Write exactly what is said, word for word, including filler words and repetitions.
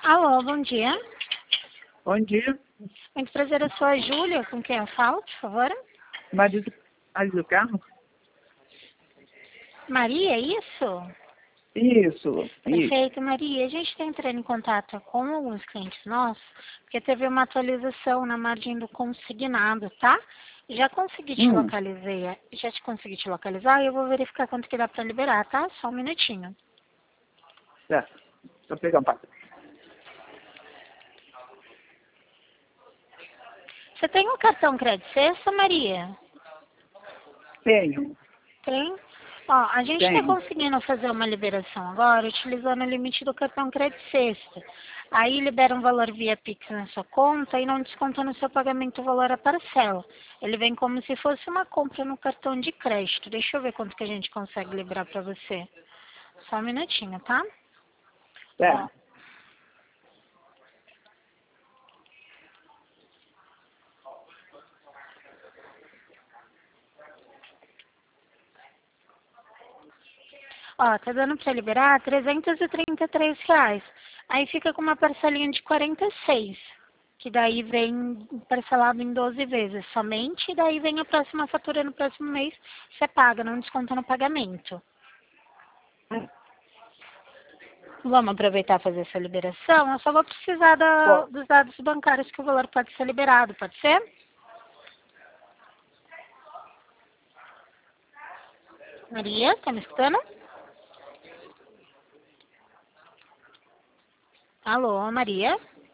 Alô, bom dia. Bom dia. Muito prazer, eu sou a Júlia, com quem eu falo, por favor? Marido, marido do carro? Maria, é isso? Isso, isso. Perfeito, Maria. A gente está entrando em contato com alguns clientes nossos, porque teve uma atualização na margem do consignado, tá? Já consegui te Hum, localizar, já te consegui te localizar e eu vou verificar quanto que dá para liberar, tá? Só um minutinho. certo. Só pegar um papo. Você tem um cartão crédito sexta, Maria? Tenho, Tem? Ó, a gente está tenho. conseguindo fazer uma liberação agora utilizando o limite do cartão crédito sexta. Aí libera um valor via Pix na sua conta e não desconta no seu pagamento o valor à parcela. Ele vem como se fosse uma compra no cartão de crédito. Deixa eu ver quanto que a gente consegue liberar para você. Só um minutinho, tá? Ó, Certo. ó, tá dando para liberar trezentos e trinta e três reais. Aí fica com uma parcelinha de quarenta e seis. Que daí vem parcelado em doze vezes somente, e daí vem a próxima fatura no próximo mês, você paga, não desconta no pagamento. Vamos aproveitar e fazer essa liberação? Eu só vou precisar da- Pô, dos dados bancários que o valor pode ser liberado, pode ser? Maria, tá me escutando? Alô, Maria?